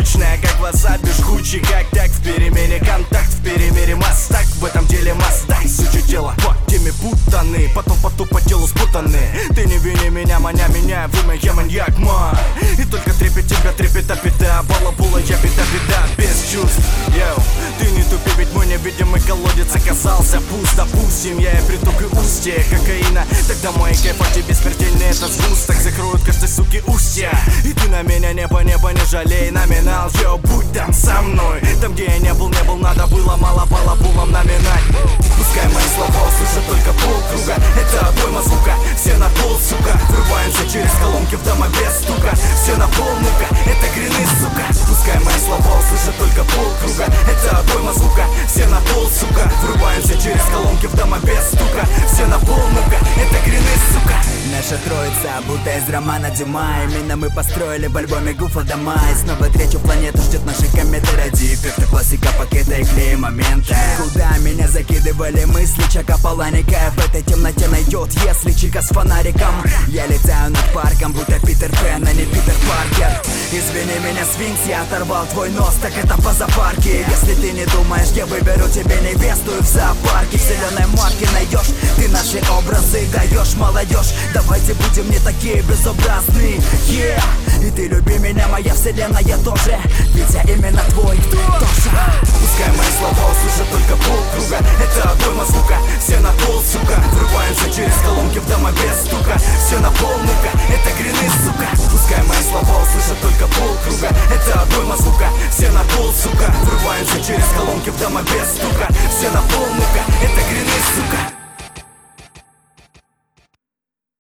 скучная, как васаби, жгучий, как так в перемене. Контакт в перемере, мастак в этом деле мастай. Сучу тело по теме путаны, потом по телу спутаны. Ты не вини меня, маня меня, вымя, я маньяк мой. И только трепет тебя, трепета пята, балабула, я беда, без чувств. Йоу, ты не тупи, ведь мой невидимый колодец оказался пуст. Допустим, я и приток и устье кокаина. Тогда мой кайф от тебе смертельный, это сгусток. Закроют каждой суки устья. И ты на меня небо не жалей. Номинал, йоу, будь там со мной. Там, где я не был, надо было мало балабулом номинать. Пускай мои слова услышат только полкруга. Это обойма звука, все на пол, сука. Врываемся через колонки в дома без стука. Все на пол, ну-ка, это грины, сука. Пускай мои слова услышат только полкруга. Это обойма звука, все на пол, сука. Врываемся через колонки в дома без стука. Все на пол, ну-ка, это грины, сука. Наша троица, будто из романа Дюма. Именно мы построили в альбоме Гуфа дома. И снова третью планету ждет наши кометы. Ради эффекта классика, пакета и клея момента. Куда меня закидывали мысли, чака паланика в этой темноте найдет, если чика с фонариком. Я летаю над парком, будто Питер Пен, а не Питер Паркер. Извини меня, Сфинкс, я оторвал твой нос, так это по запарке. Если ты не думаешь, я выберу тебе невесту и в зоопарке. В зеленой марке найдешь, ты наши образы даешь, молодежь. Давайте будем не такие безобразные, yeah. И ты люби меня, моя вселенная тоже, ведь я именно твой тоже. Пускай мои слова услышат только полкруга. Это обойма звука, все на пол, сука. Врываемся через колонки в дома без стука. Все на пол, ну-ка, это грязь.